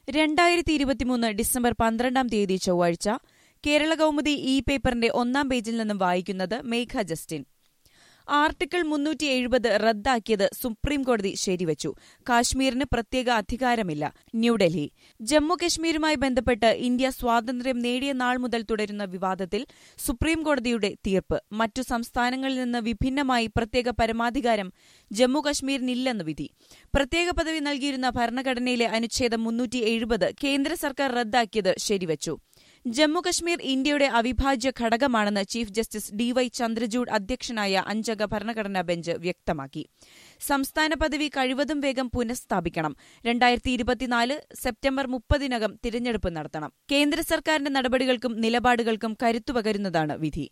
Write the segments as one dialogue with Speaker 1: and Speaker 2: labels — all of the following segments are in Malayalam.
Speaker 1: 2023 ഡിസംബർ 12 ചൊവ്വാഴ്ച കേരള കൗമുദി പേപ്പറിന്റെ 1-ാം പേജിൽ നിന്നും വായിക്കുന്നത് മേഘ ജസ്റ്റിൻ. ആർട്ടിക്കിൾ 370 റദ്ദാക്കിയത് സുപ്രീംകോടതി ശരിവച്ചു. കാശ്മീരിന് പ്രത്യേക അധികാരമില്ല. ന്യൂഡൽഹി. ജമ്മുകശ്മീരുമായി ബന്ധപ്പെട്ട് ഇന്ത്യ സ്വാതന്ത്ര്യം നേടിയ നാൾ മുതൽ തുടരുന്ന വിവാദത്തിൽ സുപ്രീംകോടതിയുടെ തീർപ്പ്. മറ്റു സംസ്ഥാനങ്ങളിൽ നിന്ന് വിഭിന്നമായി പ്രത്യേക പരമാധികാരം ജമ്മുകശ്മീരിനില്ലെന്ന് വിധി. പ്രത്യേക പദവി നൽകിയിരുന്ന ഭരണഘടനയിലെ അനുച്ഛേദം 370 കേന്ദ്ര സർക്കാർ റദ്ദാക്കിയത് ശരിവച്ചു. ജമ്മുകശ്മീർ ഇന്ത്യയുടെ അവിഭാജ്യ ഘടകമാണെന്ന് ചീഫ് ജസ്റ്റിസ് DY ചന്ദ്രചൂഡ് അധ്യക്ഷനായ 5-അംഗ ഭരണഘടനാ ബെഞ്ച് വ്യക്തമാക്കി. സംസ്ഥാന പദവി കഴിവതും വേഗം പുനഃസ്ഥാപിക്കണം. 2024 സെപ്റ്റംബർ 30-നകം തിരഞ്ഞെടുപ്പ് നടത്തണം. കേന്ദ്ര സർക്കാരിന്റെ നടപടികൾക്കും നിലപാടുകൾക്കും കരുത്തുപകരുന്നതാണ് വിധി.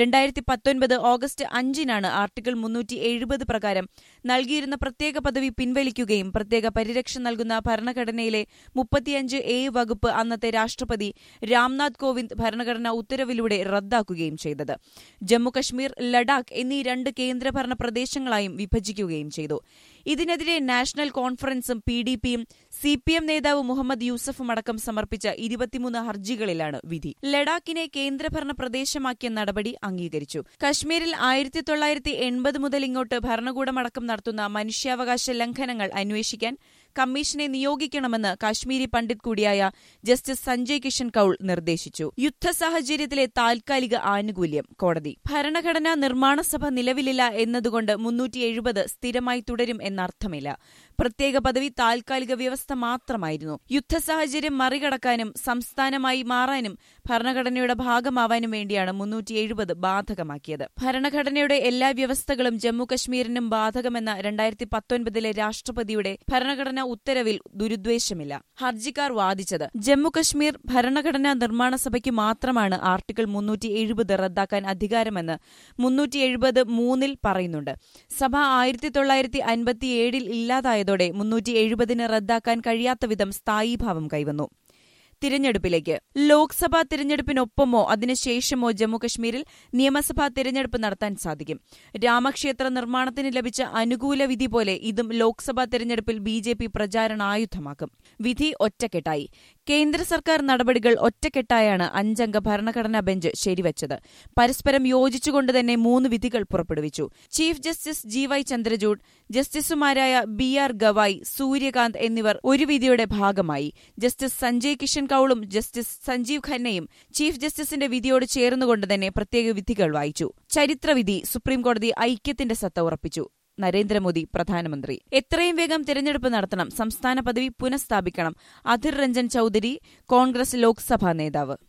Speaker 1: 2019 ഓഗസ്റ്റ് 5-നാണ് ആർട്ടിക്കിൾ 370 പ്രകാരം നൽകിയിരുന്ന പ്രത്യേക പദവി പിൻവലിക്കുകയും പ്രത്യേക പരിരക്ഷ നൽകുന്ന ഭരണഘടനയിലെ 35A വകുപ്പ് അന്നത്തെ രാഷ്ട്രപതി രാംനാഥ് കോവിന്ദ് ഭരണഘടനാ ഉത്തരവിലൂടെ റദ്ദാക്കുകയും ചെയ്തത്. ജമ്മുകശ്മീർ, ലഡാക്ക് എന്നീ 2 കേന്ദ്രഭരണ പ്രദേശങ്ങളായും വിഭജിക്കുകയും ചെയ്തു. ഇതിനെതിരെ നാഷണൽ കോൺഫറൻസും PDPയും CPM നേതാവ് മുഹമ്മദ് യൂസഫും അടക്കം സമർപ്പിച്ച 23 ഹർജികളിലാണ് വിധി. ലഡാക്കിനെ കേന്ദ്രഭരണ പ്രദേശമാക്കിയ നടപടി അംഗീകരിച്ചു. കശ്മീരിൽ 1980 മുതൽ ഇങ്ങോട്ട് ഭരണകൂടമടക്കം നടത്തുന്ന മനുഷ്യാവകാശ ലംഘനങ്ങൾ അന്വേഷിക്കാൻ കമ്മീഷനെ നിയോഗിക്കണമെന്ന് കാശ്മീരി പണ്ഡിറ്റ് കൂടിയായ ജസ്റ്റിസ് സഞ്ജയ് കിഷൻ കൌൾ നിർദ്ദേശിച്ചു. യുദ്ധസാഹചര്യത്തിലെ താൽക്കാലിക ആനുകൂല്യം. കോടതി. ഭരണഘടനാ നിർമ്മാണ സഭ നിലവിലില്ല എന്നതുകൊണ്ട് 370 സ്ഥിരമായി തുടരും എന്നർത്ഥമില്ല. പ്രത്യേക പദവി താൽക്കാലിക വ്യവസ്ഥ മാത്രമായിരുന്നു. യുദ്ധസാഹചര്യം മറികടക്കാനും സംസ്ഥാനമായി മാറാനും ഭരണഘടനയുടെ ഭാഗമാവാനും വേണ്ടിയാണ് 370 ബാധകമാക്കിയത്. ഭരണഘടനയുടെ എല്ലാ വ്യവസ്ഥകളും ജമ്മുകശ്മീരിനും ബാധകമെന്ന 2019 രാഷ്ട്രപതിയുടെ ഭരണഘടനാ ഉത്തരവിൽ ദുരുദ്ദേശമില്ല. ഹർജിക്കാർ വാദിച്ചത് ജമ്മുകശ്മീർ ഭരണഘടനാ നിർമ്മാണ സഭയ്ക്ക് മാത്രമാണ് ആർട്ടിക്കിൾ 370 റദ്ദാക്കാൻ അധികാരമെന്ന് 370(3) പറയുന്നുണ്ട്. സഭ 1957 ഇല്ലാതായതോടെ 370 റദ്ദാക്കാൻ കഴിയാത്തവിധം സ്ഥായീഭാവം കൈവന്നു. തിരഞ്ഞെടുപ്പിലേക്ക്. ലോക്സഭാ തിരഞ്ഞെടുപ്പിനൊപ്പമോ അതിനുശേഷമോ ജമ്മുകശ്മീരിൽ നിയമസഭാ തിരഞ്ഞെടുപ്പ് നടത്താൻ സാധിക്കും. രാമക്ഷേത്ര നിർമ്മാണത്തിന് ലഭിച്ച അനുകൂല വിധി പോലെ ഇതും ലോക്സഭാ തിരഞ്ഞെടുപ്പിൽ BJP പ്രചാരണായുധമാക്കും. വിധി ഒറ്റക്കെട്ടായി. കേന്ദ്ര സർക്കാർ നടപടികൾ ഒറ്റക്കെട്ടായാണ് 5-അംഗ ഭരണഘടനാ ബെഞ്ച് ശരിവച്ചത്. പരസ്പരം യോജിച്ചുകൊണ്ട് തന്നെ 3 വിധികൾ പുറപ്പെടുവിച്ചു. ചീഫ് ജസ്റ്റിസ് GY ചന്ദ്രചൂഡ്, ജസ്റ്റിസുമാരായ BR ഗവായ്, സൂര്യകാന്ത് എന്നിവർ ഒരു വിധിയുടെ ഭാഗമായി. ജസ്റ്റിസ് സഞ്ജയ് കിഷൻ കൌളും ജസ്റ്റിസ് സഞ്ജീവ് ഖന്നയും ചീഫ് ജസ്റ്റിസിന്റെ വിധിയോട് ചേർന്നുകൊണ്ട് തന്നെ പ്രത്യേക വിധികൾ വായിച്ചു. ചരിത്രവിധി. സുപ്രീംകോടതി ഐക്യത്തിന്റെ സത്ത ഉറപ്പിച്ചു. നരേന്ദ്രമോദി പ്രധാനമന്ത്രി. എത്രയും വേഗം തിരഞ്ഞെടുപ്പ് നടത്തണം. സംസ്ഥാന പദവി പുനഃസ്ഥാപിക്കണം. അധിർ രഞ്ജൻ ചൌധരി, കോൺഗ്രസ് ലോക്സഭാ നേതാവ്.